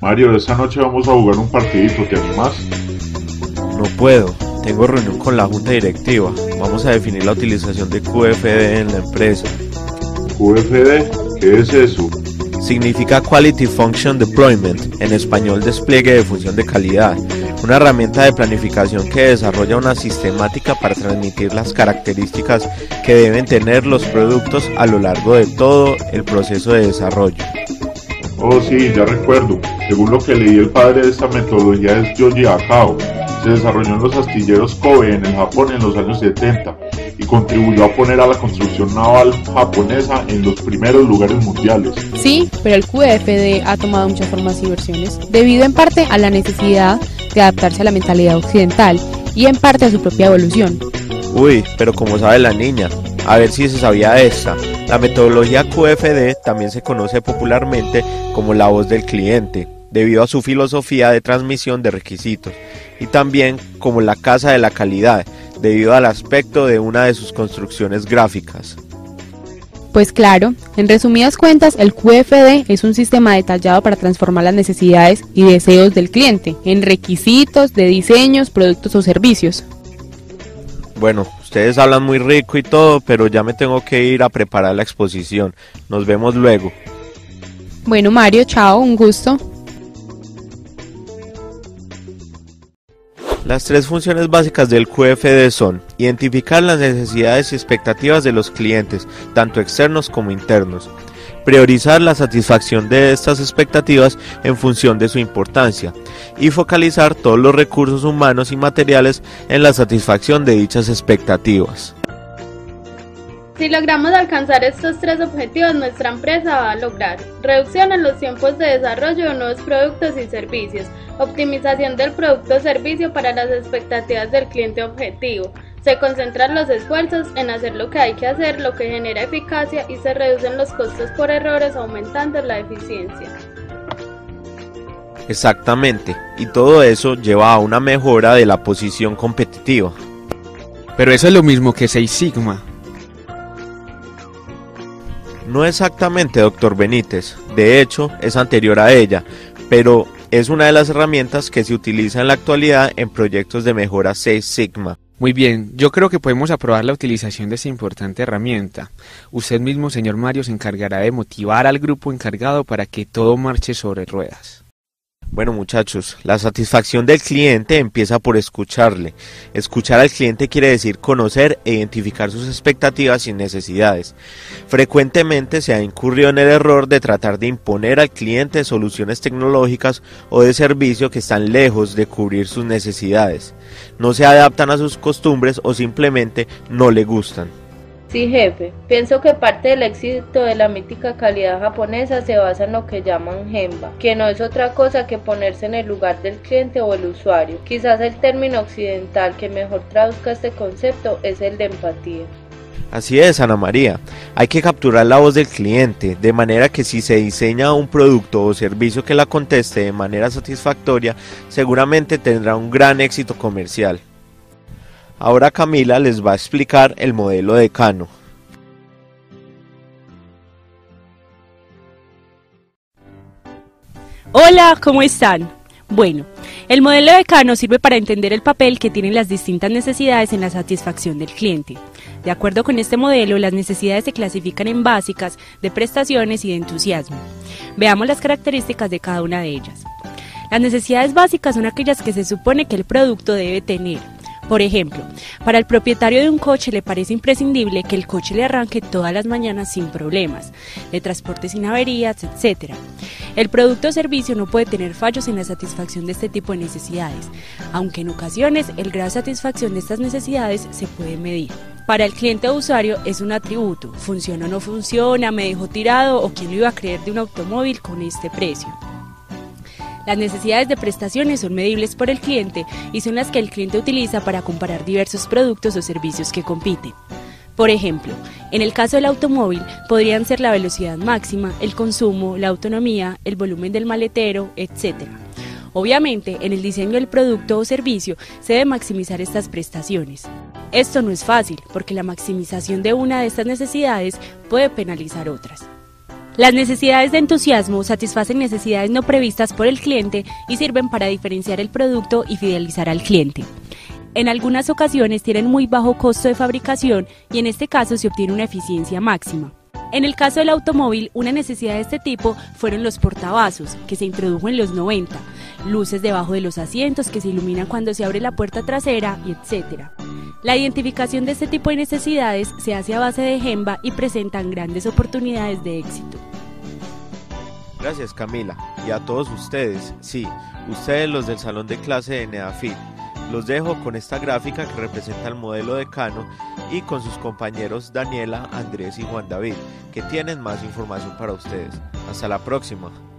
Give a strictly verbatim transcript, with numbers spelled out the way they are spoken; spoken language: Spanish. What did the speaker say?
Mario, esta noche vamos a jugar un partidito, ¿te animás? No puedo, tengo reunión con la junta directiva. Vamos a definir la utilización de Q F D en la empresa. ¿Q F D? ¿Qué es eso? Significa Quality Function Deployment, en español despliegue de función de calidad, una herramienta de planificación que desarrolla una sistemática para transmitir las características que deben tener los productos a lo largo de todo el proceso de desarrollo. Oh sí, ya recuerdo. Según lo que leí, el padre de esta metodología es Yoji Akao. Se desarrolló en los astilleros Kobe en el Japón en los años setenta y contribuyó a poner a la construcción naval japonesa en los primeros lugares mundiales. Sí, pero el Q F D ha tomado muchas formas y versiones, debido en parte a la necesidad de adaptarse a la mentalidad occidental y en parte a su propia evolución. Uy, pero como sabe la niña, a ver si se sabía esta. La metodología Q F D también se conoce popularmente como la voz del cliente, debido a su filosofía de transmisión de requisitos, y también como la casa de la calidad, debido al aspecto de una de sus construcciones gráficas. Pues claro, en resumidas cuentas, el Q F D es un sistema detallado para transformar las necesidades y deseos del cliente en requisitos de diseños, productos o servicios. Bueno, ustedes hablan muy rico y todo, pero ya me tengo que ir a preparar la exposición. Nos vemos luego. Bueno, Mario, chao, un gusto. Las tres funciones básicas del Q F D son identificar las necesidades y expectativas de los clientes, tanto externos como internos, priorizar la satisfacción de estas expectativas en función de su importancia y focalizar todos los recursos humanos y materiales en la satisfacción de dichas expectativas. Si logramos alcanzar estos tres objetivos, nuestra empresa va a lograr reducción en los tiempos de desarrollo de nuevos productos y servicios, optimización del producto o servicio para las expectativas del cliente objetivo. Se concentran los esfuerzos en hacer lo que hay que hacer, lo que genera eficacia, y se reducen los costos por errores, aumentando la eficiencia. Exactamente, y todo eso lleva a una mejora de la posición competitiva. Pero eso es lo mismo que Six Sigma. No exactamente, doctor Benítez, de hecho es anterior a ella, pero es una de las herramientas que se utiliza en la actualidad en proyectos de mejora Six Sigma. Muy bien, yo creo que podemos aprobar la utilización de esta importante herramienta. Usted mismo, señor Mario, se encargará de motivar al grupo encargado para que todo marche sobre ruedas. Bueno muchachos, la satisfacción del cliente empieza por escucharle. Escuchar al cliente quiere decir conocer e identificar sus expectativas y necesidades. Frecuentemente se ha incurrido en el error de tratar de imponer al cliente soluciones tecnológicas o de servicio que están lejos de cubrir sus necesidades. No se adaptan a sus costumbres o simplemente no le gustan. Sí, jefe, pienso que parte del éxito de la mítica calidad japonesa se basa en lo que llaman Gemba, que no es otra cosa que ponerse en el lugar del cliente o el usuario. Quizás el término occidental que mejor traduzca este concepto es el de empatía. Así es, Ana María, hay que capturar la voz del cliente, de manera que si se diseña un producto o servicio que la conteste de manera satisfactoria, seguramente tendrá un gran éxito comercial. Ahora Camila les va a explicar el modelo de Kano. Hola, ¿cómo están? Bueno, el modelo de Kano sirve para entender el papel que tienen las distintas necesidades en la satisfacción del cliente. De acuerdo con este modelo, las necesidades se clasifican en básicas, de prestaciones y de entusiasmo. Veamos las características de cada una de ellas. Las necesidades básicas son aquellas que se supone que el producto debe tener. Por ejemplo, para el propietario de un coche le parece imprescindible que el coche le arranque todas las mañanas sin problemas, le transporte sin averías, etcétera. El producto o servicio no puede tener fallos en la satisfacción de este tipo de necesidades, aunque en ocasiones el grado de satisfacción de estas necesidades se puede medir. Para el cliente o usuario es un atributo, funciona o no funciona, me dejó tirado o quién lo iba a creer de un automóvil con este precio. Las necesidades de prestaciones son medibles por el cliente y son las que el cliente utiliza para comparar diversos productos o servicios que compiten. Por ejemplo, en el caso del automóvil podrían ser la velocidad máxima, el consumo, la autonomía, el volumen del maletero, etcétera. Obviamente, en el diseño del producto o servicio se debe maximizar estas prestaciones. Esto no es fácil porque la maximización de una de estas necesidades puede penalizar otras. Las necesidades de entusiasmo satisfacen necesidades no previstas por el cliente y sirven para diferenciar el producto y fidelizar al cliente. En algunas ocasiones tienen muy bajo costo de fabricación y en este caso se obtiene una eficiencia máxima. En el caso del automóvil, una necesidad de este tipo fueron los portavasos, que se introdujo en los noventa, luces debajo de los asientos que se iluminan cuando se abre la puerta trasera, y etcétera. La identificación de este tipo de necesidades se hace a base de Gemba y presentan grandes oportunidades de éxito. Gracias, Camila, y a todos ustedes, sí, ustedes los del salón de clase de NEAFIT. Los dejo con esta gráfica que representa el modelo de Cano y con sus compañeros Daniela, Andrés y Juan David, que tienen más información para ustedes. Hasta la próxima.